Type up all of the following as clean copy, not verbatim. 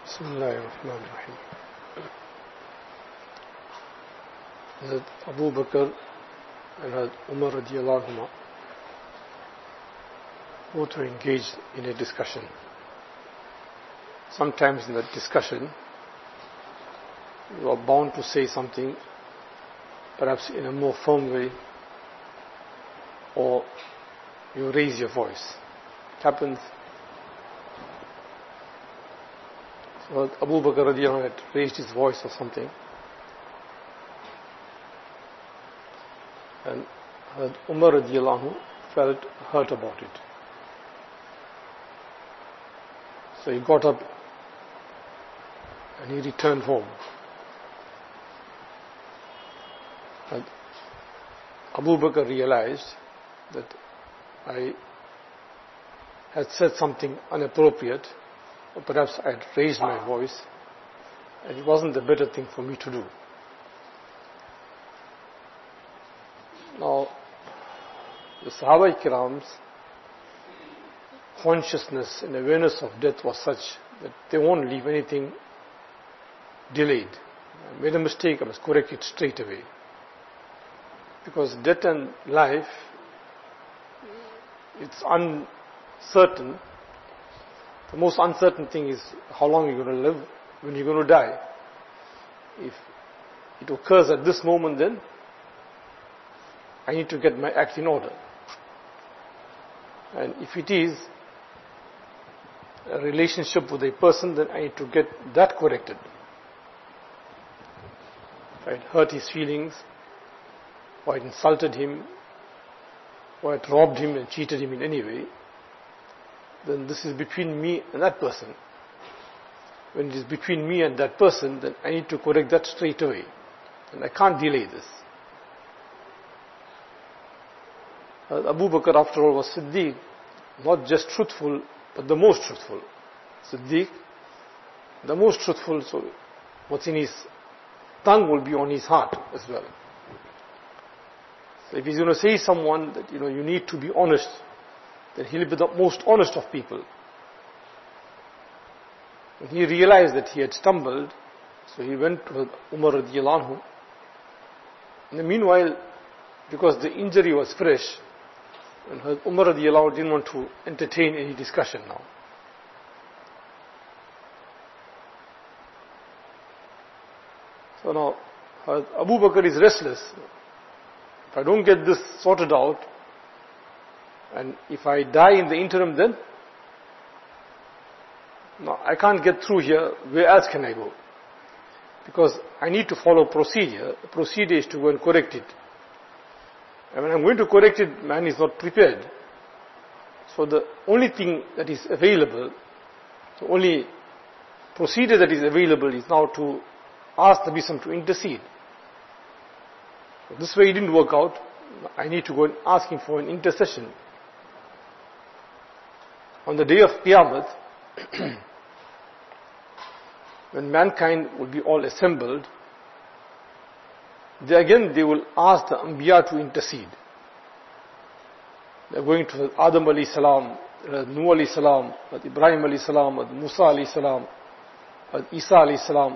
بسم الله الرحمن الرحيم. Hazrat Abu Bakr and Hazrat Umar radiallahu anhuma both were engaged in a discussion. Sometimes in that discussion you are bound to say something perhaps in a more firm way, or you raise your voice. It happens. So Abu Bakr radiallahu anhu had raised his voice or something, and Umar radiallahu anhu felt hurt about it. So he got up and he returned home. And Abu Bakr realized that I had said something inappropriate, or perhaps I had raised my voice, and it wasn't the better thing for me to do. Now, the Sahaba Kiram's consciousness and awareness of death was such that they won't leave anything delayed. I made a mistake, I must correct it straight away. Because death and life, it's uncertain. The most uncertain thing is how long you're going to live, when you're going to die. If it occurs at this moment, then I need to get my act in order. And if it is a relationship with a person, then I need to get that corrected. If I had hurt his feelings, or I had insulted him, or I had robbed him and cheated him in any way, then this is between me and that person. When it is between me and that person, then I need to correct that straight away. And I can't delay this. Abu Bakr, after all, was Siddiq, not just truthful, but the most truthful. Siddiq, the most truthful, so what's in his tongue will be on his heart as well. So if he's going to say someone that, you need to be honest, then he'll be the most honest of people. And he realized that he had stumbled, so he went to Umar radiallahu anhu. In the meanwhile, because the injury was fresh, and Umar radiallahu anhu didn't want to entertain any discussion now. So now, Abu Bakr is restless. If I don't get this sorted out, and if I die in the interim, then no, I can't get through here. Where else can I go? Because I need to follow procedure. The procedure is to go and correct it. And when I'm going to correct it, man is not prepared. So the only thing that is available, the only procedure that is available is now to ask the Nabi to intercede. So this way it didn't work out. I need to go and ask him for an intercession. On the day of Qiyamah, when mankind will be all assembled, they will ask the Anbiya to intercede. They're going to Adam alayhi salam, Nuh alayhi salam, Ibrahim alayhi salam, Musa alayhi salam, Isa alayhi salam.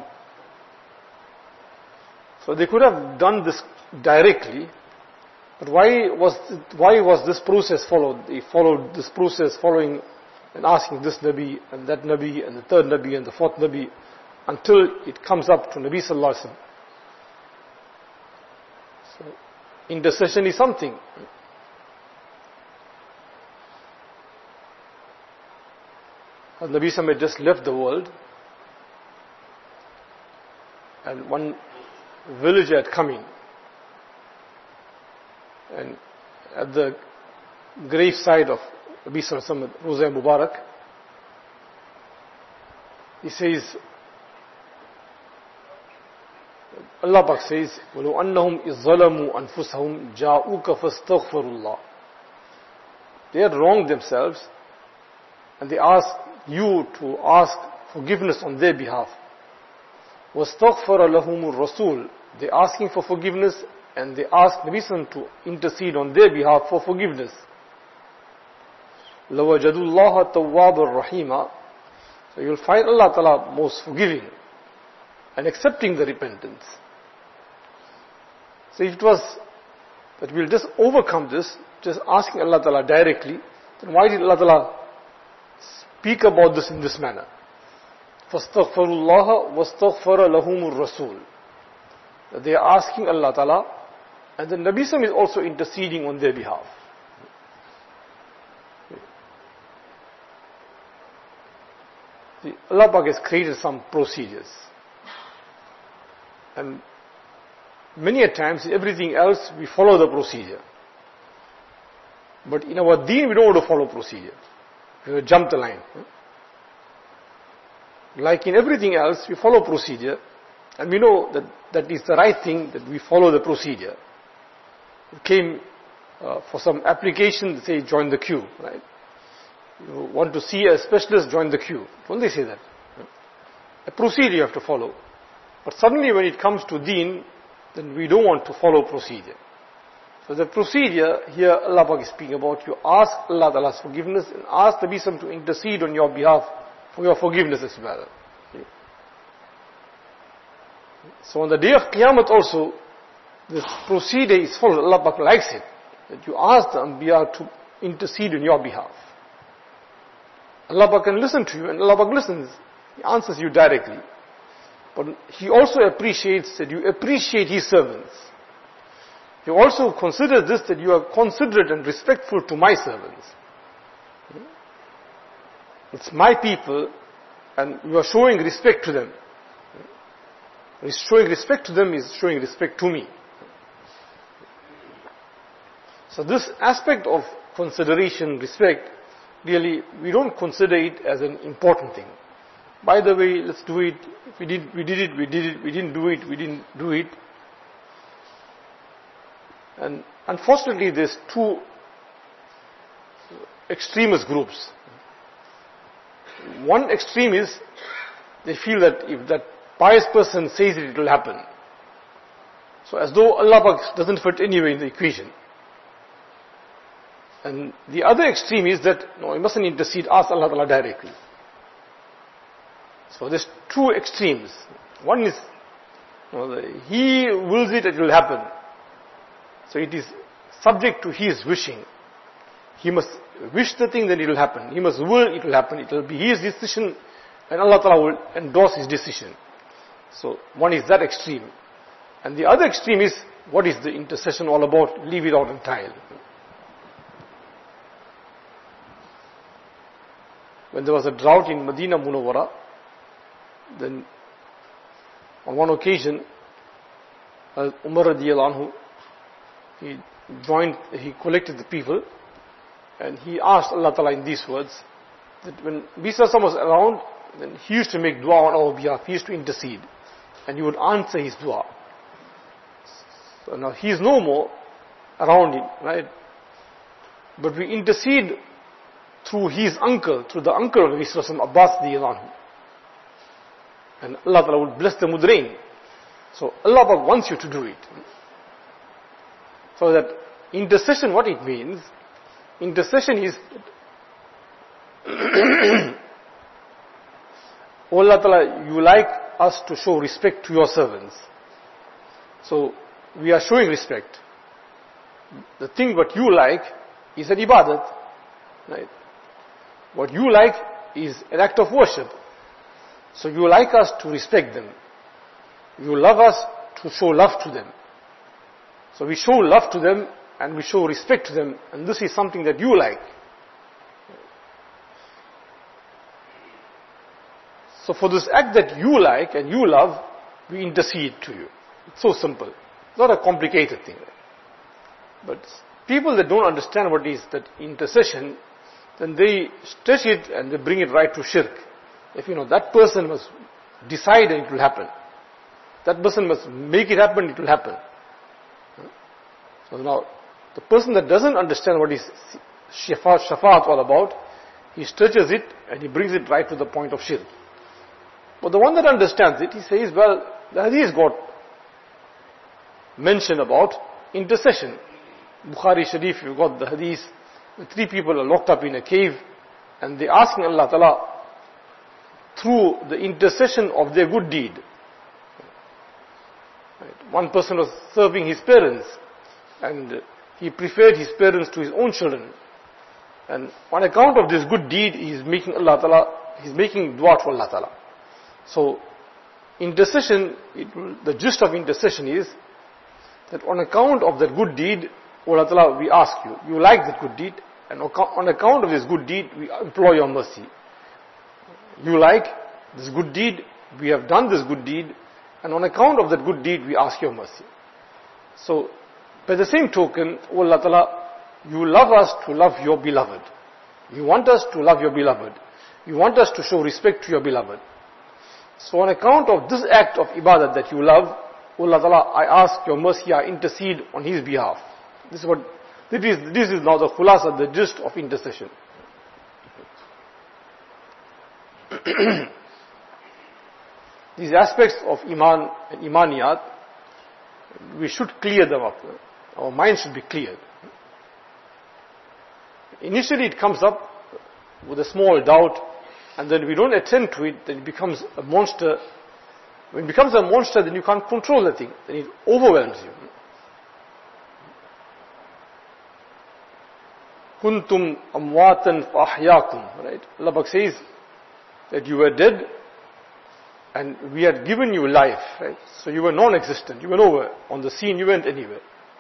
So they could have done this directly, but why was this process followed? They followed this process following and asking this Nabi and that Nabi and the third Nabi and the fourth Nabi until it comes up to Nabi sallallahu alaihi wasallam. So intercession is something. As Nabi sallallahu had just left the world, and one villager had come in, and at the grave side of Nabi sallallahu alaihi wasallam, Roza Mubarak, he says, Allah Pak says, وَلَوْ أَنَّهُمْ إِذْ ظَلَمُوا أَنفُسَهُمْ جَاءُوكَ فَاسْتَغْفَرُوا اللَّهِ. They had wronged themselves, and they asked you to ask forgiveness on their behalf. وَاسْتَغْفَرَ لَهُمُ الرَّسُولُ. They asking for forgiveness, and they asked Nabi sallallahu to intercede on their behalf for forgiveness. لَوَجَدُوا اللَّهَ تَوَّابًا رَحِيمًا. So you will find Allah Ta'ala most forgiving and accepting the repentance. So if it was that we'll just overcome this, just asking Allah Ta'ala directly, then why did Allah Ta'ala speak about this in this manner? فَاسْتَغْفَرُوا اللَّهَ وَاسْتَغْفَرَ لَهُمُ الرَّسُولُ. They are asking Allah Ta'ala, and the Nabi Sallam is also interceding on their behalf. See, Allah Pak has created some procedures. And many a times, everything else, we follow the procedure. But in our deen, we don't want to follow procedure. We jump the line. Like in everything else, we follow procedure. And we know that that is the right thing, that we follow the procedure. We came for some application, they say join the queue, right? You want to see a specialist, join the queue. Don't they say that? A procedure you have to follow. But suddenly when it comes to deen, then we don't want to follow procedure. So the procedure here Allah Pak is speaking about, you ask Allah Ta'ala's forgiveness and ask the Nabi to intercede on your behalf for your forgiveness as well. So on the day of Qiyamah also, this procedure is followed. Allah Pak likes it. That you ask the Anbiya to intercede on your behalf. Allah Pak can listen to you, and Allah Pak listens. He answers you directly. But He also appreciates that you appreciate His servants. He also considers this, that you are considerate and respectful to my servants. It's my people, and you are showing respect to them. Showing respect to them is showing respect to me. So this aspect of consideration, respect, really, we don't consider it as an important thing. By the way, let's do it. If we did it, we did it. We didn't do it, we didn't do it. And unfortunately, there's two extremist groups. One extreme is, they feel that if that pious person says it, it will happen. So as though Allah Pak doesn't fit anywhere in the equation. And the other extreme is that, no, you mustn't intercede, ask Allah Ta'ala directly. So there's two extremes. One is, He wills it, it will happen. So it is subject to His wishing. He must wish the thing, then it will happen. He must will, it will happen. It will be His decision, and Allah Ta'ala will endorse His decision. So one is that extreme. And the other extreme is, what is the intercession all about? Leave it out entirely. When there was a drought in Medina Munawwara, then on one occasion, Umar radiyallahu anhu, he collected the people, and he asked Allah Ta'ala in these words, that when Bisa was around, then he used to make dua on our behalf, he used to intercede, and he would answer his dua. So now he is no more around him, right? But we intercede through his uncle, through the uncle of Isa, Abbas radiyallahu anhu. And Allah Ta'ala will bless them with rain. So Allah wants you to do it. So that intercession, what it means, intercession is, oh Allah Ta'ala, you like us to show respect to your servants. So we are showing respect. The thing what you like is an ibadat. Right? What you like is an act of worship. So you like us to respect them. You love us to show love to them. So we show love to them and we show respect to them, and this is something that you like. So for this act that you like and you love, we intercede to you. It's so simple. It's not a complicated thing. But people that don't understand what is that intercession, then they stretch it and they bring it right to shirk. If that person must decide and it will happen. That person must make it happen, it will happen. So now, the person that doesn't understand what is shafaat all about, he stretches it and he brings it right to the point of shirk. But the one that understands it, he says, well, the hadith got mentioned about intercession. Bukhari Sharif, you've got the hadith, the three people are locked up in a cave and they're asking Allah Ta'ala through the intercession of their good deed. Right? One person was serving his parents, and he preferred his parents to his own children. And on account of this good deed, he is making dua to Allah Ta'ala. So, intercession, the gist of intercession is that on account of that good deed, O Allah Ta'ala, we ask you, you like that good deed, and on account of this good deed, we implore your mercy. You like this good deed, we have done this good deed, and on account of that good deed, we ask your mercy. So, by the same token, O Allah Ta'ala, you love us to love your beloved. You want us to love your beloved. You want us to show respect to your beloved. So on account of this act of ibadat that you love, O Allah Ta'ala, I ask your mercy, I intercede on his behalf. This is now the khulasa, the gist of intercession. These aspects of iman and imaniyat, we should clear them up. Our mind should be cleared. Initially it comes up with a small doubt, and then we don't attend to it, then it becomes a monster. When it becomes a monster, then you can't control the thing, then it overwhelms you. Kuntum amwatan fa ahyaakum, right? Allah Pak says that you were dead and we had given you life, right? So you were non-existent, you were nowhere on the scene, you went anywhere.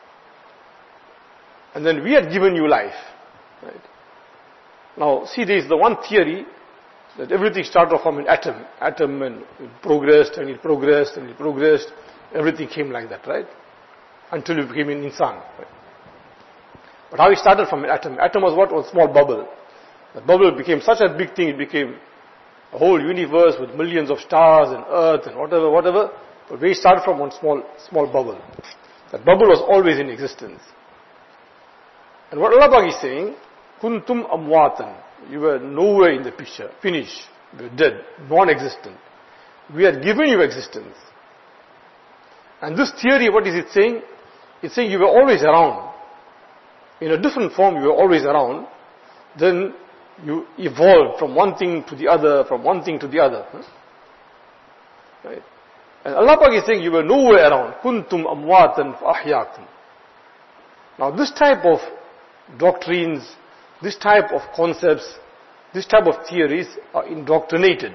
And then we had given you life, right? Now, see, there is the one theory that everything started off from an atom and it progressed and it progressed and it progressed, everything came like that, right? Until you became an insan, right? But how it started from an atom? Atom was what? Was a small bubble. The bubble became such a big thing, it became a whole universe with millions of stars and earth and whatever. But we started from one small bubble. That bubble was always in existence. And what Allah Pak is saying, kuntum amwatan, you were nowhere in the picture, finish, you were dead, non-existent. We had given you existence. And this theory, what is it saying? It's saying you were always around. In a different form, you were always around. Then you evolved from one thing to the other, from one thing to the other. Right? And Allah Pak is saying you were nowhere around. Kuntum amwatan fa ahyaakum. Now this type of doctrines, this type of concepts, this type of theories are indoctrinated.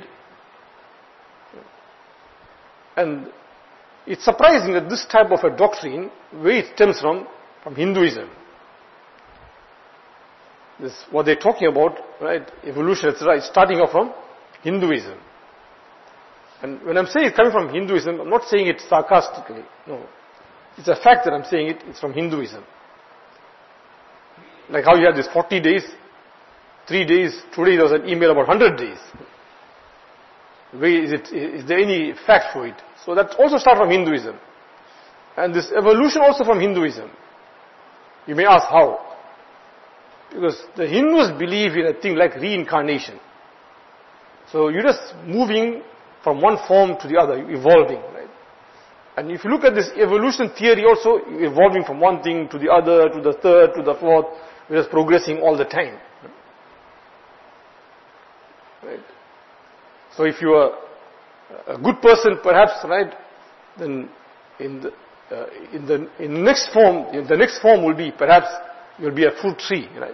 And it's surprising that this type of a doctrine, where it stems from Hinduism. This, what they're talking about, right, evolution, etc., is starting off from Hinduism. And when I'm saying it's coming from Hinduism, I'm not saying it sarcastically. No. It's a fact that I'm saying it's from Hinduism. Like how you have this 40 days, 3 days, today there was an email about 100 days. Is there any fact for it? So that also starts from Hinduism. And this evolution also from Hinduism. You may ask how? Because the Hindus believe in a thing like reincarnation. So you're just moving from one form to the other, evolving, right? And if you look at this evolution theory also, you're evolving from one thing to the other, to the third, to the fourth, we're just progressing all the time. Right? So if you are a good person perhaps, right, then in the next form will be perhaps you'll be a fruit tree, right?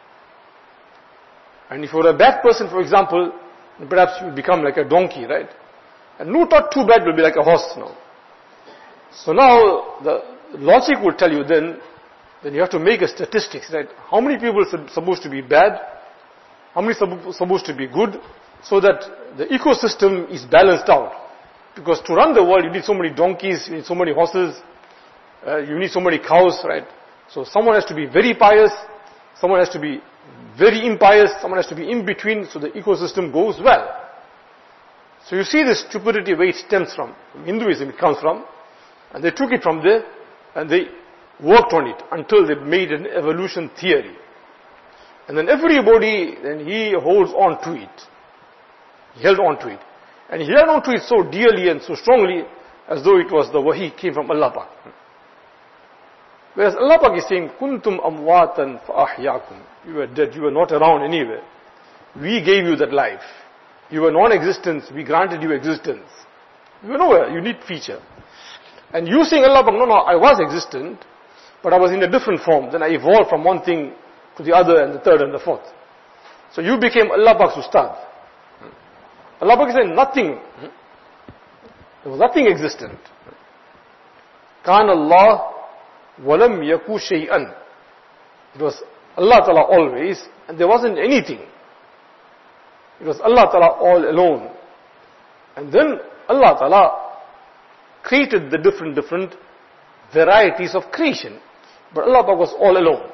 And if you're a bad person, for example, perhaps you become like a donkey, right? And no thought too bad will be like a horse now. So now the logic will tell you then you have to make a statistics, right? How many people are supposed to be bad? How many are supposed to be good? So that the ecosystem is balanced out. Because to run the world, you need so many donkeys, you need so many horses, you need so many cows, right? So someone has to be very pious, someone has to be very impious, someone has to be in between, so the ecosystem goes well. So you see this stupidity where it stems from Hinduism it comes from, and they took it from there, and they worked on it until they made an evolution theory. And then everybody, then he holds on to it. He held on to it. And he held on to it so dearly and so strongly, as though it was the wahi came from Allah Pak. Whereas Allah Pak is saying, kuntum amwatan fa ahyaakum. You were dead, you were not around anywhere. We gave you that life. You were non-existence, we granted you existence. You were nowhere, you need feature. And you saying Allah, no, I was existent, but I was in a different form. Then I evolved from one thing to the other and the third and the fourth. So you became Allah Pak's Ustad. Allah Pak said nothing. There was nothing existent. Kan Allah walam yaku shay'an. It was Allah Ta'ala always, and there wasn't anything. It was Allah Ta'ala all alone. And then Allah Ta'ala created the different varieties of creation. But Allah Ta'ala was all alone.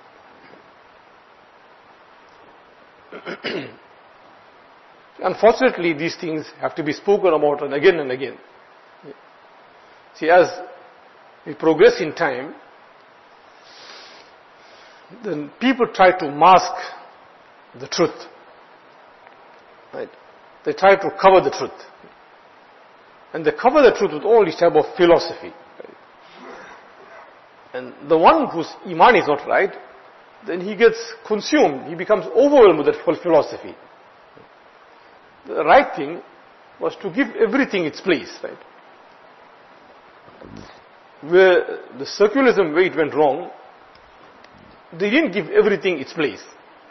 Unfortunately, these things have to be spoken about and again and again. See, as we progress in time, then people try to mask the truth. Right? They try to cover the truth. And they cover the truth with all this type of philosophy. Right? And the one whose iman is not right, then he gets consumed. He becomes overwhelmed with that whole philosophy. The right thing was to give everything its place. Right? Where the secularism, where it went wrong, they didn't give everything its place.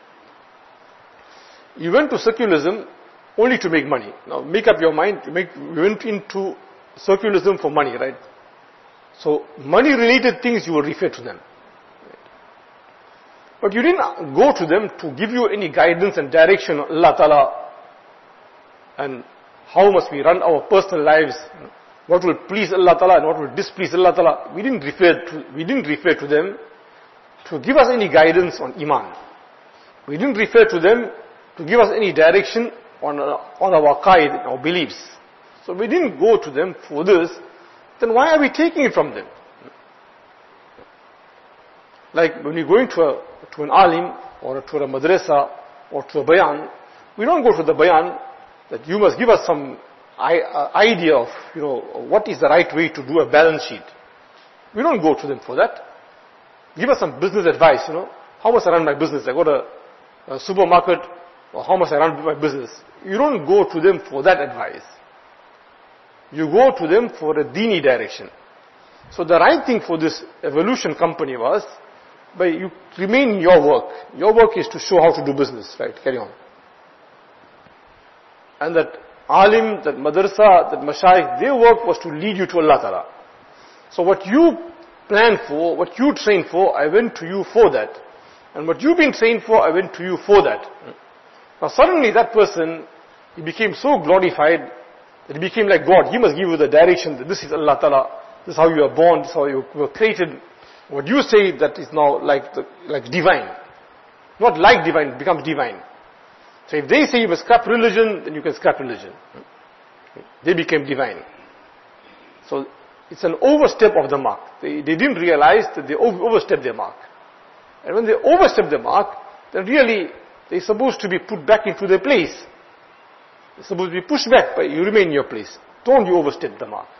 You went to secularism only to make money. Now make up your mind, you went into secularism for money, right? So money related things you will refer to them. Right? But you didn't go to them to give you any guidance and direction on Allah Ta'ala and how must we run our personal lives, what will please Allah Ta'ala and what will displease Allah Ta'ala. We didn't refer to them to give us any guidance on Iman. We didn't refer to them to give us any direction on our aqaid, our beliefs. So we didn't go to them for this. Then why are we taking it from them? Like when we go to an alim or to a madrasa or to a bayan, we don't go to the bayan that you must give us some idea of, what is the right way to do a balance sheet. We don't go to them for that. Give us some business advice, How must I run my business? I go to a supermarket, or how must I run my business? You don't go to them for that advice. You go to them for a dini direction. So the right thing for this evolution company was, you remain in your work. Your work is to show how to do business, right? Carry on. And that alim, that madrasa, that mashayikh, their work was to lead you to Allah Ta'ala. So what you planned for, what you trained for, I went to you for that. And what you've been trained for, I went to you for that. Now suddenly that person, he became so glorified that he became like God. He must give you the direction that this is Allah Ta'ala, this is how you are born, this is how you were created. What you say that is now like divine. Not like divine, it becomes divine. So if they say you must scrap religion, then you can scrap religion. They became divine. So it's an overstep of the mark. They didn't realize that they overstepped their mark. And when they overstep the mark, then really they're supposed to be put back into their place. They're supposed to be pushed back, but you remain in your place. Don't you overstep the mark.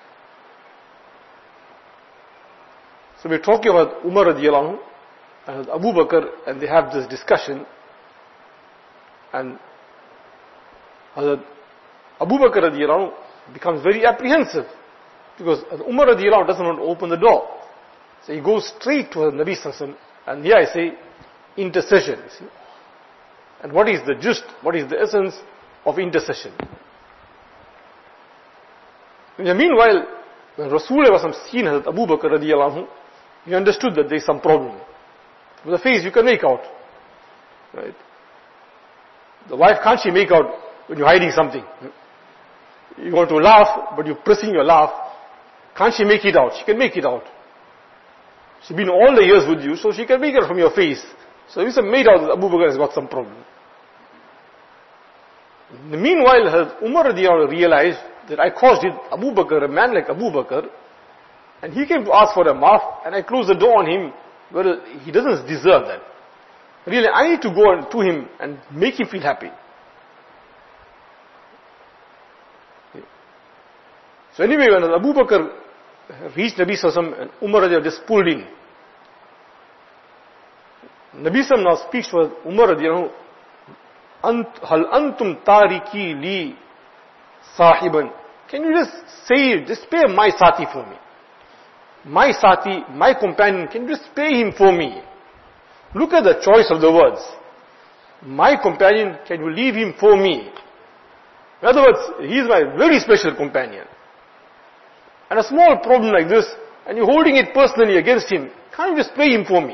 So we're talking about Umar radiallahu anhu and Abu Bakr, and they have this discussion. And Abu Bakr radiallahu anhu becomes very apprehensive because Umar radiallahu anhu doesn't want to open the door. So he goes straight to the Nabi sallallahu alaihi wasallam, and here I say intercession. See? And what is the gist, what is the essence of intercession? In the meanwhile, when Rasulullah was seen as Abu Bakr radiallahu anhu, he understood that there is some problem. With the face you can make out. Right? The wife, can't she make out when you're hiding something? You want to laugh, but you're pressing your laugh. Can't she make it out? She can make it out. She's been all the years with you, so she can make it from your face. So it's made out that Abu Bakr has got some problem. In the meanwhile, Umar radiallahu realized that I caused it, Abu Bakr, a man like Abu Bakr, and he came to ask for a maaf, and I closed the door on him. Well, he doesn't deserve that. Really, I need to go to him and make him feel happy. So anyway, when Abu Bakr reached Nabi Sallallahu Alaihi Wasallam and Umar radiallahu just pulled in. Nabi Sallallahu Alaihi Wasallam now speaks to Umar radiallahu, Hal antum tariki li sahiban. Can you just say, just spare my sati for me? My sati, my companion, can you just spare him for me? Look at the choice of the words. My companion, can you leave him for me? In other words, he is my very special companion. And a small problem like this, and you're holding it personally against him, can't you just spare him for me?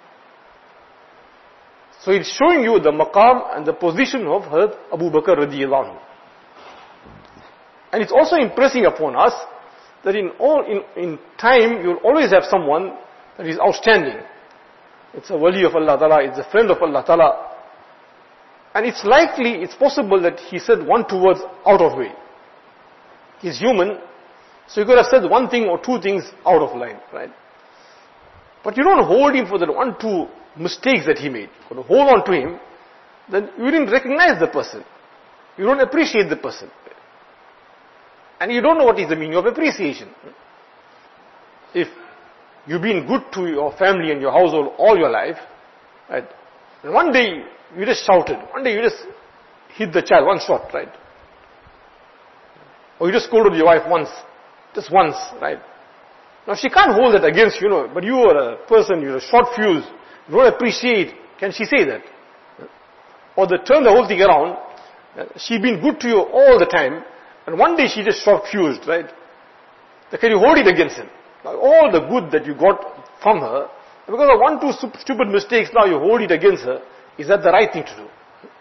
So it's showing you the maqam and the position of Hazrat Abu Bakr radiyallahu anhu. And it's also impressing upon us that in time you'll always have someone that is outstanding. It's a wali of Allah Ta'ala, it's a friend of Allah Ta'ala. And it's likely, it's possible that he said 1, 2 words out of way. He's human, so he could have said one thing or two things out of line, right? But you don't hold him for that 1, 2 mistakes that he made. You hold on to him, then you didn't recognize the person. You don't appreciate the person. And you don't know what is the meaning of appreciation. If you've been good to your family and your household all your life, right? And one day you just shouted, one day you just hit the child, one shot, right? Or you just scolded your wife once, just once, right? Now she can't hold that against you, but you are a person, you're a short fuse, you don't appreciate, can she say that? Or turn the whole thing around, she been good to you all the time, and one day she just short fused, right? Then can you hold it against him? Now, all the good that you got from her, because of 1, 2 stupid mistakes, now you hold it against her. Is that the right thing to do?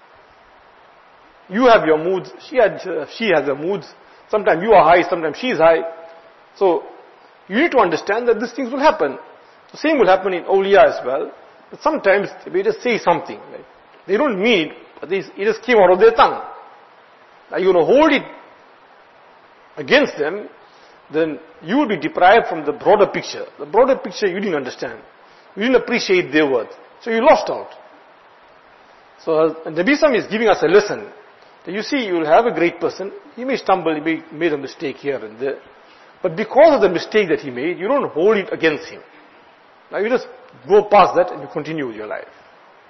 You have your moods, she has her moods. Sometimes you are high, sometimes she is high. So, you need to understand that these things will happen. The same will happen in awliya as well. But sometimes they just say something. Right? They don't mean it, but it just came out of their tongue. Now you're going to hold it against them, then you will be deprived from the broader picture. The broader picture you didn't understand. You didn't appreciate their worth. So you lost out. So Nabi Sam is giving us a lesson. That you see, you will have a great person. He may stumble, he may made a mistake here and there. But because of the mistake that he made, you don't hold it against him. Now you just go past that and you continue with your life.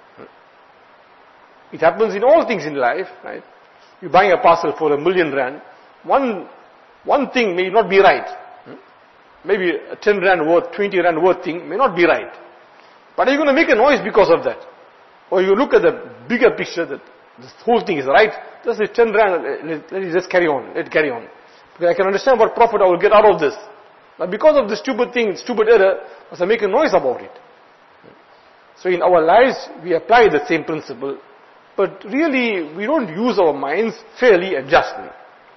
It happens in all things in life, right? You're buying a parcel for R1 million. One thing may not be right. Maybe a 10 rand worth, 20 rand worth thing may not be right. But are you going to make a noise because of that? Or you look at the bigger picture that this whole thing is right, just this 10 rand, let it just carry on, let it carry on. Because I can understand what profit I will get out of this. But because of this stupid thing, stupid error, must I make a noise about it? So in our lives, we apply the same principle, but really we don't use our minds fairly and justly.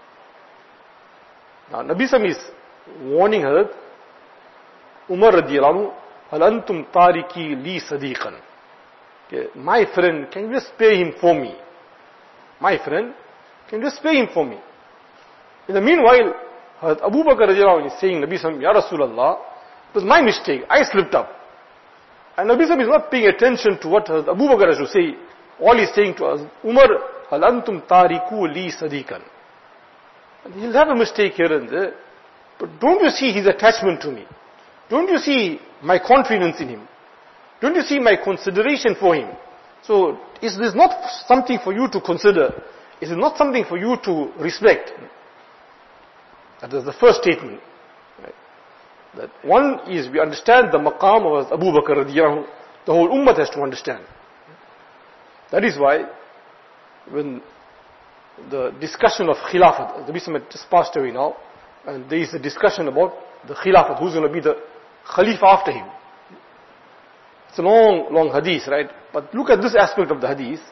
Now Nabi Sam is warning her, Umar radiyallahu anhu, hal antum tariki li sadiqan. My friend, can you just spare him for me? My friend, can you just spare him for me? In the meanwhile, Abu Bakr radiyallahu anhu is saying, Nabi Sam, Ya Rasulullah, it was my mistake, I slipped up. And Nabi Sam is not paying attention to what Abu Bakr has to say. All he is saying to us, Umar, hal antum tariku li sadiqan. And he'll have a mistake here and there, but don't you see his attachment to me? Don't you see my confidence in him? Don't you see my consideration for him? So, is this not something for you to consider? Is it not something for you to respect? That is the first statement. Right? That one is, we understand the maqam of Abu Bakr radiyallahu anhu. The whole ummah has to understand. That is why, when the discussion of Khilafat, the Bismillah just passed away now, and there is a discussion about the Khilafat, who's going to be the Khalifa after him. It's a long, long hadith, right? But look at this aspect of the hadith.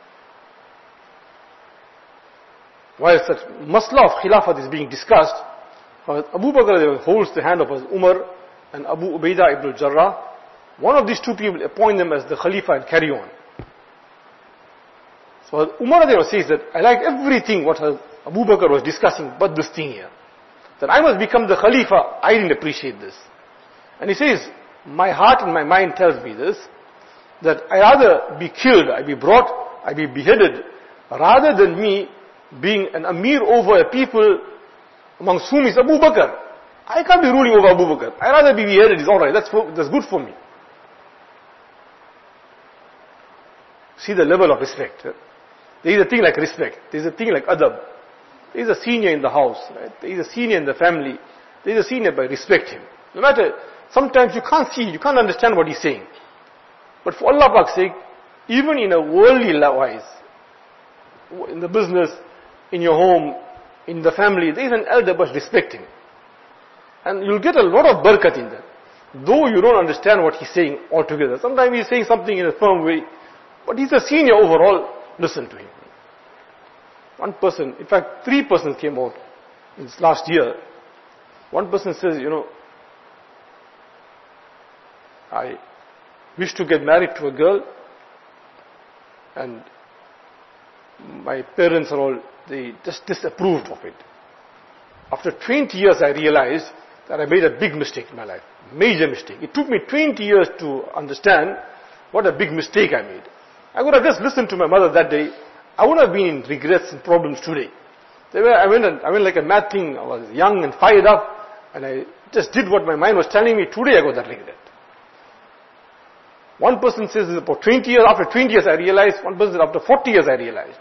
While such masla of Khilafat is being discussed, Abu Bakr holds the hand of Umar and Abu Ubaidah ibn al-Jarrah. One of these two people appoint them as the Khalifa and carry on. So Umar says that, I like everything what Abu Bakr was discussing, but this thing here. That I must become the Khalifa, I didn't appreciate this. And he says, my heart and my mind tells me this, that I rather be killed, I be brought, I be beheaded, rather than me being an Amir over a people amongst whom is Abu Bakr. I can't be ruling over Abu Bakr. I rather be beheaded, it's alright, that's good for me. See the level of respect. There is a thing like respect. There is a thing like adab. There is a senior in the house. Right? There is a senior in the family. There is a senior, but respect him. No matter, sometimes you can't see, you can't understand what he's saying. But for Allah Pak's sake, even in a worldly wise, in the business, in your home, in the family, there is an elder, but respect him. And you'll get a lot of barakat in that. Though you don't understand what he's saying altogether. Sometimes he's saying something in a firm way, but he's a senior overall, listen to him. One person, in fact 3 persons came out in this last year. One person says, I wish to get married to a girl, and my parents are all, they just disapproved of it. After 20 years I realized that I made a big mistake in my life. Major mistake. It took me 20 years to understand what a big mistake I made. I would have just listened to my mother that day. I would have been in regrets and problems today. I went like a mad thing. I was young and fired up, and I just did what my mind was telling me. Today I got that regret. One person says it's about 20 years. After 20 years I realized. One person says after 40 years I realized.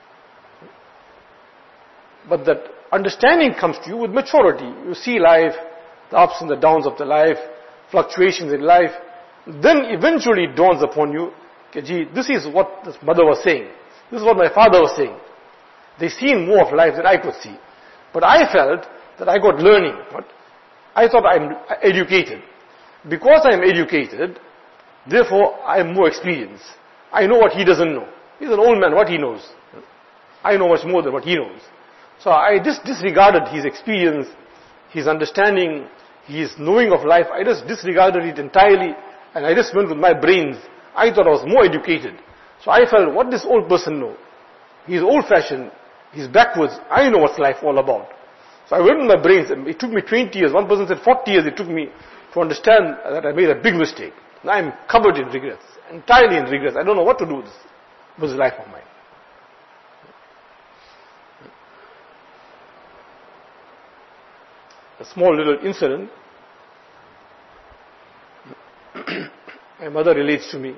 But that understanding comes to you with maturity. You see life, the ups and the downs of the life, fluctuations in life. Then eventually it dawns upon you, okay, gee, this is what this mother was saying. This is what my father was saying. They seen more of life than I could see. But I felt that I got learning. I thought I'm educated. Because I'm educated, therefore I am more experienced. I know what he doesn't know. He's an old man, what he knows. I know much more than what he knows. So I just disregarded his experience, his understanding, his knowing of life. I just disregarded it entirely, and I just went with my brains. I thought I was more educated. So I felt, what does this old person know? He's old-fashioned, he's backwards. I know what's life all about. So I went with my brains, and it took me 20 years. One person said 40 years it took me to understand that I made a big mistake. Now I'm covered in regrets, entirely in regrets. I don't know what to do with this life of mine. A small little incident. My mother relates to me.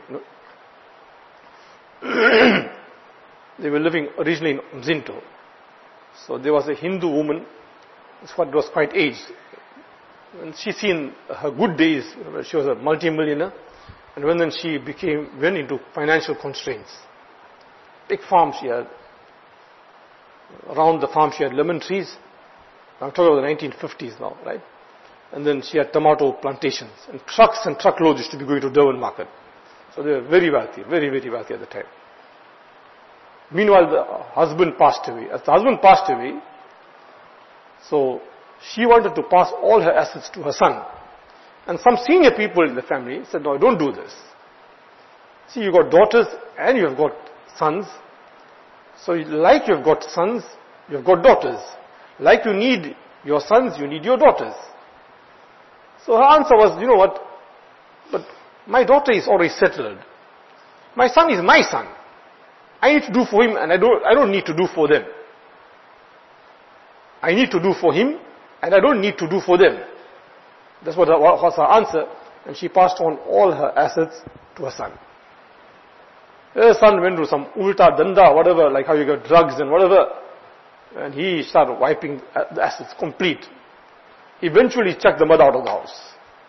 They were living originally in Mzinto. So there was a Hindu woman, what was quite aged. And she seen her good days. She was a multi-millionaire. And when she went into financial constraints. Big farm she had. Around the farm she had lemon trees. I'm talking about the 1950s now, right? And then she had tomato plantations. And trucks and truckloads used to be going to Durban market. So they were very wealthy, very, very wealthy at the time. Meanwhile, the husband passed away. As the husband passed away, so she wanted to pass all her assets to her son. And some senior people in the family said, no, don't do this. See, you've got daughters and you've got sons. So like you've got sons, you've got daughters. Like you need your sons, you need your daughters. So her answer was, you know what, but my daughter is already settled. My son is my son. I need to do for him and I don't need to do for them. I need to do for him and I don't need to do for them. That's what was her answer. And she passed on all her assets to her son. Her son went to some ulta danda, whatever, like how you get drugs and whatever. And he started wiping the assets complete. Eventually chucked the mother out of the house.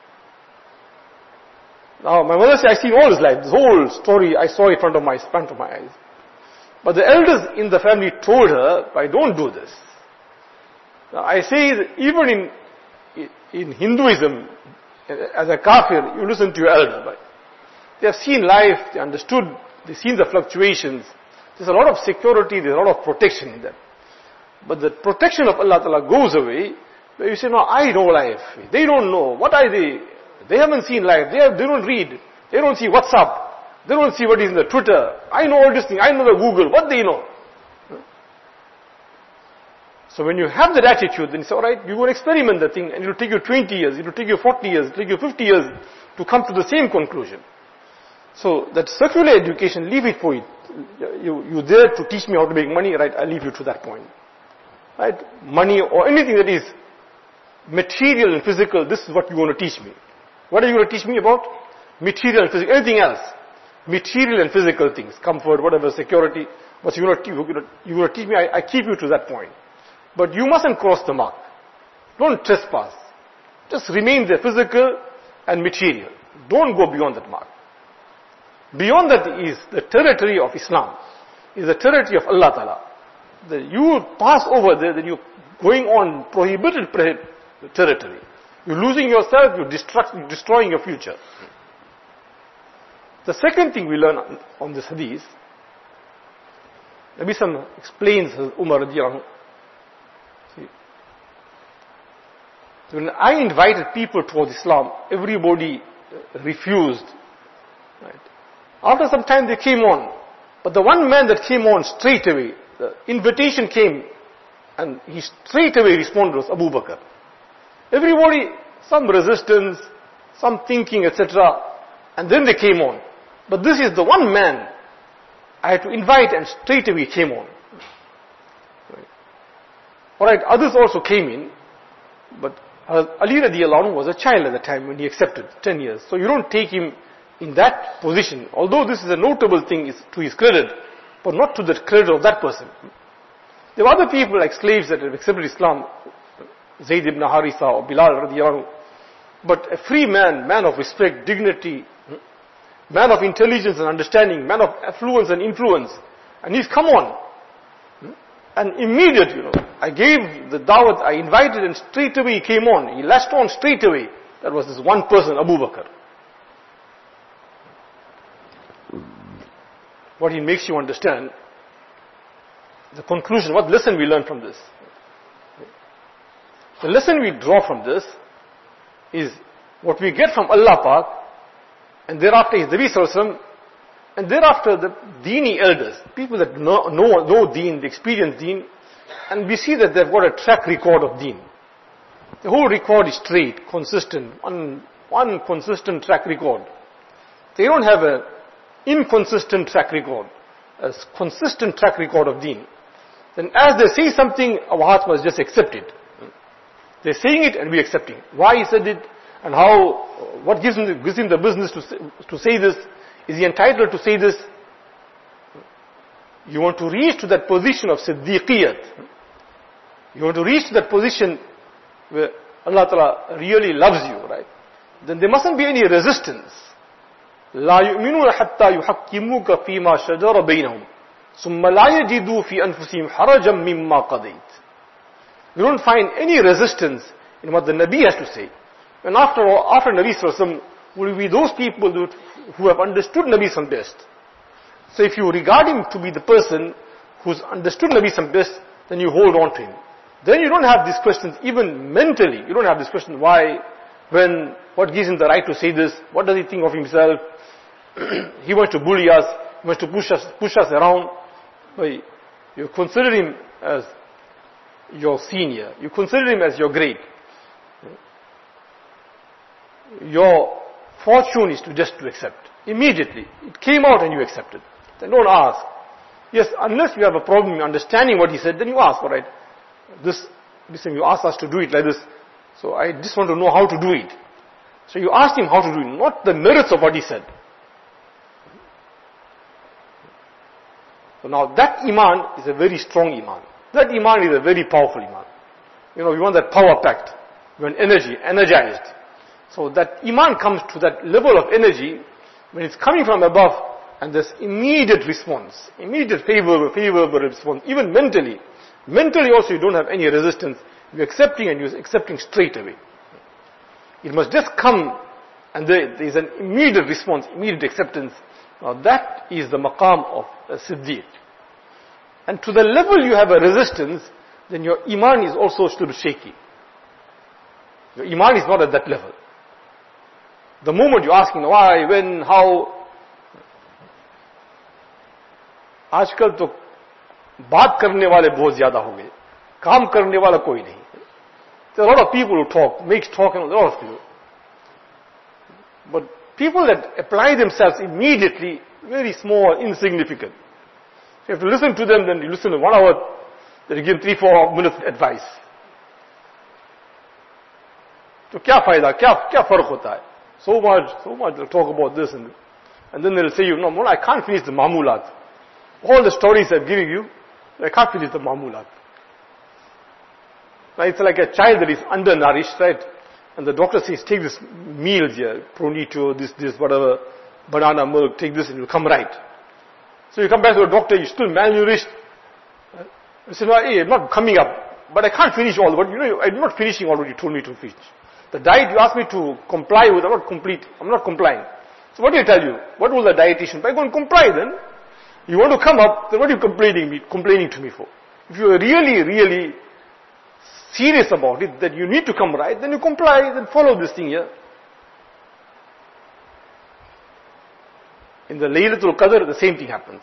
Now my mother said, I seen all his life, this whole story, I saw it in front of my eyes. But the elders in the family told her, I don't do this. Now I say, even in Hinduism, as a kafir, you listen to your elder. But they have seen life, they understood, they've seen the fluctuations. There's a lot of security, there's a lot of protection in that. But the protection of Allah Ta'ala goes away, where you say, no, I know life. They don't know. What are they? They haven't seen life. They don't read. They don't see WhatsApp. They don't see what is in the Twitter. I know all these things. I know the Google. What they know? So when you have that attitude, then you say, alright, you go and experiment the thing, and it will take you 20 years, it will take you 40 years, it will take you 50 years to come to the same conclusion. So that secular education, leave it for it. You there to teach me how to make money, right? I'll leave you to that point. Right? Money or anything that is material and physical, this is what you want to teach me. What are you going to teach me about? Material and physical, anything else. Material and physical things, comfort, whatever, security. But you're going to teach me, I keep you to that point. But you mustn't cross the mark. Don't trespass. Just remain there, physical and material. Don't go beyond that mark. Beyond that is the territory of Islam, is the territory of Allah Ta'ala. You pass over there, then you're going on prohibited territory. You're losing yourself, you're destroying your future. The second thing we learn on this hadith, Nabi Sallam explains Umar radiallahu anhu. When I invited people towards Islam, everybody refused. Right? After some time they came on. But the one man that came on straight away, the invitation came and he straight away responded was Abu Bakr. Everybody, some resistance, some thinking, etc. And then they came on. But this is the one man I had to invite and straight away came on. Right. Alright, others also came in, but Ali radiallahu anhu was a child at the time when he accepted, 10 years. So you don't take him in that position, although this is a notable thing to his credit, but not to the credit of that person. There were other people like slaves that have accepted Islam, Zayd ibn Haritha or Bilal radiallahu anhu, but a free man, man of respect, dignity, man of intelligence and understanding, man of affluence and influence, and he's come on. And immediate, I gave the dawat, I invited and straight away he came on. He latched on straight away. That was this one person, Abu Bakr. What he makes you understand, the conclusion, what lesson we learn from this? The lesson we draw from this is what we get from Allah Pak, and thereafter is Nabi Sallallahu Alaihi Wasallam, and thereafter the Deeni elders, people that know Deen, the experienced Deen, and we see that they've got a track record of Deen. The whole record is straight, consistent, one consistent track record. They don't have a inconsistent track record, a consistent track record of Deen. Then as they say something, our hearts must just accept it. They're saying it and we accepting it. Why he said it and how, what gives him the business to say this? Is he entitled to say this? You want to reach to that position of Siddiqiyat. You want to reach to that position where Allah Ta'ala really loves you, right? Then there mustn't be any resistance. لا يؤمنون حتى يحكموك فيما شجر بينهم ثم لا يجدوا في أنفسهم حرجا مما قضيت. You don't find any resistance in what the Nabi has to say. And after Nabi Sallallahu Alaihi Wasallam will be those people who have understood Nabi Sallallahu best. So if you regard him to be the person who's understood Nabi Sallallahu best, then you hold on to him. Then you don't have these questions, even mentally, you don't have this question, why, when, what gives him the right to say this, what does he think of himself, he wants to bully us, he wants to push us around. You consider him as your senior, you consider him as your great. Your fortune is just to accept. Immediately, it came out and you accepted. Then don't ask. Yes, unless you have a problem in understanding what he said, then you ask, alright, listen, you asked us to do it like this, so I just want to know how to do it. So you asked him how to do it, not the merits of what he said. So now that Iman is a very strong Iman. That Iman is a very powerful Iman. We want that power packed. We want energy, energized. So that Iman comes to that level of energy when it's coming from above and there's immediate response, immediate favorable response, even mentally. Mentally also you don't have any resistance. You're accepting and you're accepting straight away. It must just come and there is an immediate response, immediate acceptance. Now that is the maqam of a Siddiq. And to the level you have a resistance, then your Iman is also still shaky. Your Iman is not at that level. The moment you're asking why, when, how, आजकल तो बात करने वाले बहुत ज्यादा हो गए, काम करने वाला कोई नहीं. There are a lot of people who talk, makes talk, and a lot of people. But people that apply themselves immediately, very small, insignificant. You have to listen to them, then you listen to 1 hour, then you give 3-4 minutes advice. तो क्या फायदा, क्या फर्क होता है? So much they'll talk about this and then they'll say, no, I can't finish the mamulat. all the stories I'm giving you, I can't finish the Ma'mulat. Right? It's like a child that is undernourished, right? And the doctor says, take this meals here, pronito, this, whatever, banana milk, take this and you'll come right. So you come back to the doctor, you're still malnourished. You say, no, hey, I'm not coming up, but I can't finish all, but I'm not finishing all what you told me to finish. The diet you asked me to comply with, I'm not complying. So what do I tell you? What will the dietitian? By going to comply then. You want to come up, then what are you complaining to me for? If you are really, really serious about it, that you need to come right, then you comply, then follow this thing here. In the Laylatul Qadr, the same thing happens.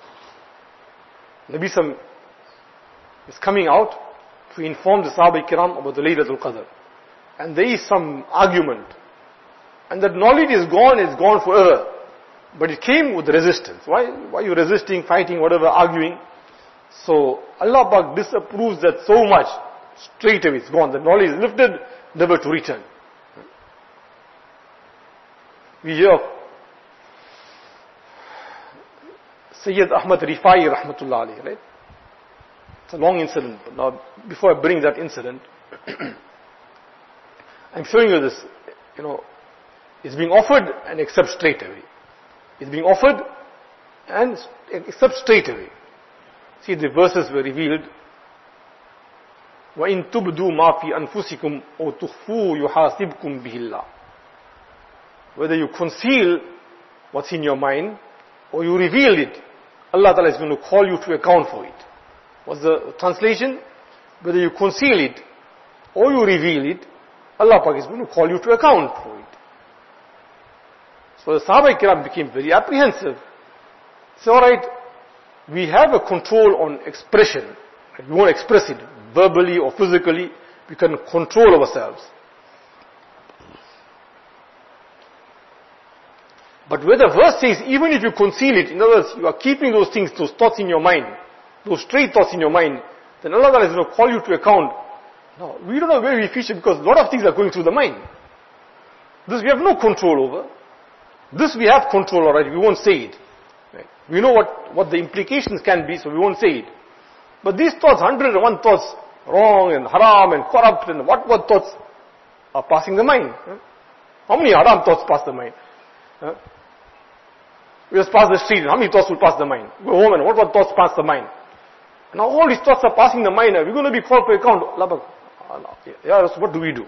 Nabi Sam is coming out to inform the Sahaba Kiram about the Laylatul Qadr. And there is some argument. And that knowledge is gone forever. But it came with resistance. Why are you resisting, fighting, whatever, arguing? So Allah Pak disapproves that so much. Straight away it's gone. The knowledge is lifted, never to return. We hear of Sayyid Ahmad Rifai Rahmatullah alayhi, right? It's a long incident. But now, before I bring that incident, I'm showing you this, it's being offered and accept straight away. It's being offered and accept straight away. See, the verses were revealed. وَإِن تُبْدُوا مَا فِي أَنفُسِكُمْ أَوْ تُخْفُوا يُحَاسِبْكُمْ بِهِ اللَّهُ. Whether you conceal what's in your mind or you reveal it, Allah Ta'ala is going to call you to account for it. What's the translation? Whether you conceal it or you reveal it, Allah Ta'ala is going to call you to account for it. So the Sahaba Kiram became very apprehensive. Say, alright, we have a control on expression. We won't express it verbally or physically. We can control ourselves. But where the verse says, even if you conceal it, in other words, you are keeping those things, those thoughts in your mind, those stray thoughts in your mind, then Allah Ta'ala is going to call you to account. No, we don't know where we feature because a lot of things are going through the mind. This we have no control over. This we have control already, we won't say it. Right? We know what the implications can be, so we won't say it. But these thoughts, 101 thoughts, wrong and haram and corrupt and what thoughts are passing the mind. How many haram thoughts pass the mind? We just pass the street, how many thoughts will pass the mind? Go home and what thoughts pass the mind? Now all these thoughts are passing the mind, we're going to be called for account. Yeah, so what do we do?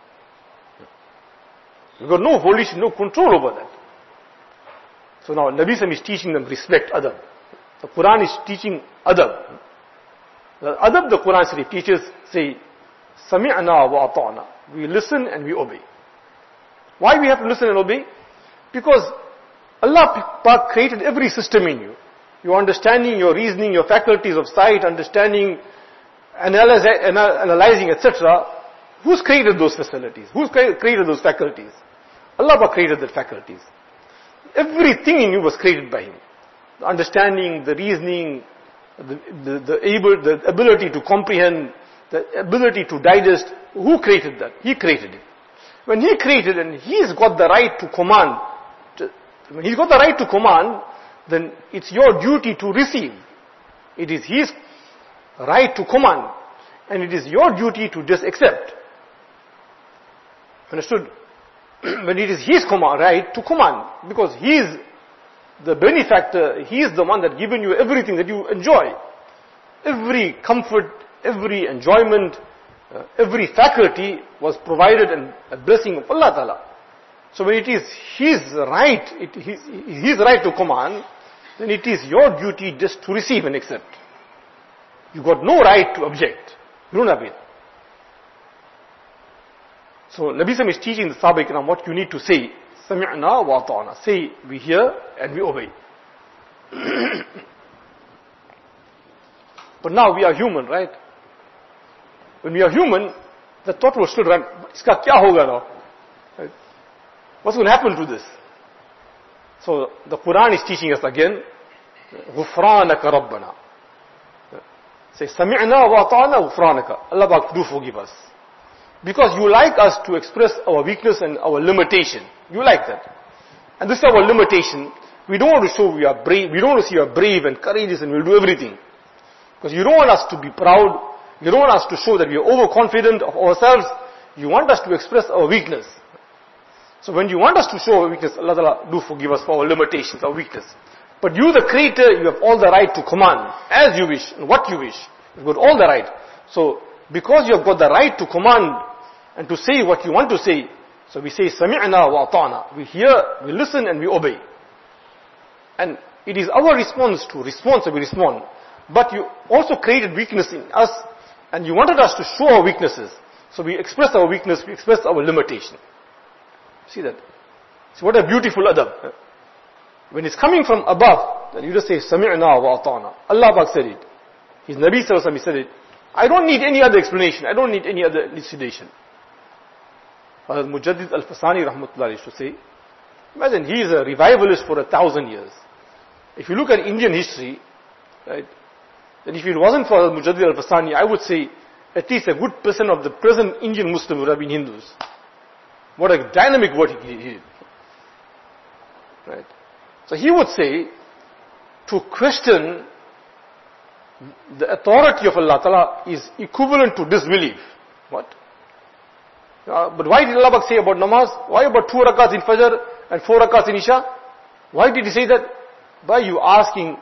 We've got no volition, no control over that. So now Nabi Sam is teaching them respect, adab. The Quran is teaching adab. The adab the Quran Sharif teaches say, Sami'na wa ata'na. We listen and we obey. Why we have to listen and obey? Because Allah Pak created every system in you. Your understanding, your reasoning, your faculties of sight, understanding, analyzing, etc. Who's created those facilities? Who's created those faculties? Allah Pak created the faculties. Everything in you was created by Him. The understanding, the reasoning, the ability to comprehend, the ability to digest. Who created that? He created it. When He created and He's got the right to command, when He's got the right to command, then it's your duty to receive. It is His right to command, and it is your duty to just accept. Understood? When it is His right to command, because He is the benefactor, He is the one that given you everything that you enjoy. Every comfort, every enjoyment, every faculty was provided and a blessing of Allah Ta'ala. So when it is His right, His right to command, then it is your duty just to receive and accept. You got no right to object. You don't have it. So Nabi Sam is teaching the Sahaba Kiram what you need to say. Sami'na wa ata'na. Say, we hear and we obey. But now we are human, right? When we are human, the thought will still run, iska kya hoga now? Right? What's going to happen to this? So the Quran is teaching us again, غُفْرَانَكَ رَبَّنَا. Say, Sami'na wa ata'na ghufranaka. Allah Pak, do forgive us. Because you like us to express our weakness and our limitation. You like that. And this is our limitation. We don't want to show we are brave. We don't want to see you are brave and courageous and we'll do everything. Because you don't want us to be proud. You don't want us to show that we are overconfident of ourselves. You want us to express our weakness. So when you want us to show our weakness, Allah Ta'ala, do forgive us for our limitations, our weakness. But you, the Creator, you have all the right to command as you wish and what you wish. You've got all the right. So because you have got the right to command and to say what you want to say, so we say, Sami'na wa ata'na. We hear, we listen and we obey. And it is our response to respond, so we respond. But you also created weakness in us and you wanted us to show our weaknesses. So we express our weakness, we express our limitation. See that? See what a beautiful adab. When it's coming from above, then you just say, Sami'na wa ata'na. Allah Pak said it. His Nabi Sallallahu Alaihi Wasallam said it. I don't need any other explanation. I don't need any other elucidation. Hazrat Mujaddid Al-Fasani Rahmatullah used to say, imagine he is a revivalist for 1,000 years. If you look at Indian history, right, then if it wasn't for Mujaddid Al-Fasani, I would say at least a good percent of the present Indian Muslims would have been Hindus. What a dynamic word he did. Right? So he would say, to question the authority of Allah Ta'ala is equivalent to disbelief. What? But why did Allah say about namaz? Why about 2 rakats in Fajr and 4 rakats in Isha? Why did he say that? By you asking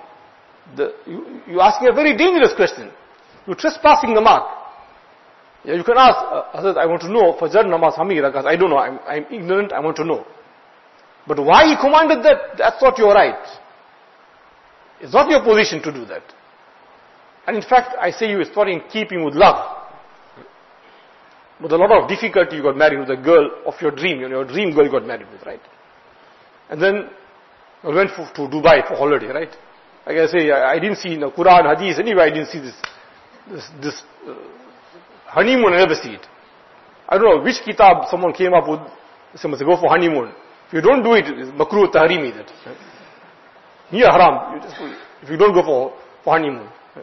a very dangerous question. You're trespassing the mark. Yeah, you can ask, Hazrat, I want to know, Fajr namaz, how many rakats? I don't know, I'm ignorant, I want to know. But why he commanded that? That's not your right. It's not your position to do that. And in fact, I say you, it's not in keeping with love. With a lot of difficulty you got married with a girl of your dream, your dream girl you got married with, right? And then you went to Dubai for holiday, right? Like I say, I didn't see in the Quran, Hadith, anyway I didn't see this honeymoon, I never see it. I don't know which kitab someone came up with, someone said go for honeymoon. If you don't do it, it's makruh tahrimi that. Right? Near haram, if you don't go for honeymoon. Right?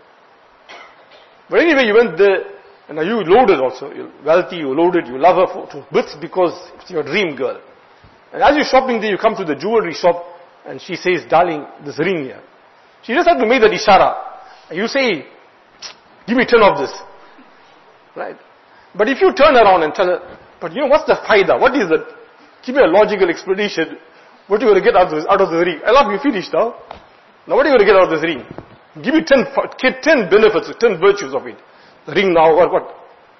But anyway, you went there, and you loaded also, you're wealthy, you loaded, you love her to bits because it's your dream girl. And as you're shopping there, you come to the jewelry shop, and she says, darling, this ring here. She just had to make that ishara. And you say, give me 10 of this. Right? But if you turn around and tell her, but you know, what's the faida? What is it? Give me a logical explanation. What are you going to get out of the ring? I love you, finished now. Now what are you going to get out of this ring? Give me 10 benefits, 10 virtues of it. The ring now, what?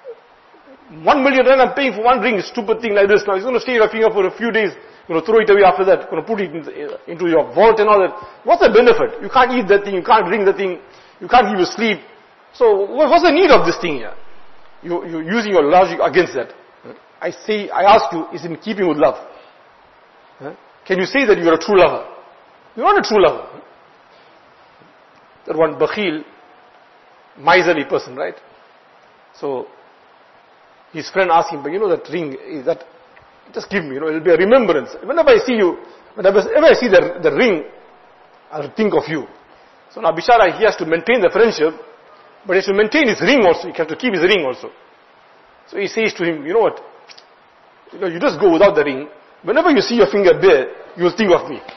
1 million rand I'm paying for one ring, stupid thing like this now. It's going to stay in your finger for a few days. You're going to throw it away after that. You're going to put it into your vault and all that. What's the benefit? You can't eat that thing, you can't drink the thing, you can't give you sleep. So what's the need of this thing here? You're using your logic against that. I ask you, is in keeping with love? Can you say that you're a true lover? You're not a true lover. That one bakhil, miserly person, right? So, his friend asked him, but you know that ring, is that, just give me, it'll be a remembrance. Whenever I see you, whenever I see the ring, I'll think of you. So now Bishara, he has to maintain the friendship, but he has to maintain his ring also, he has to keep his ring also. So he says to him, you know what, you just go without the ring, whenever you see your finger bare, you'll think of me.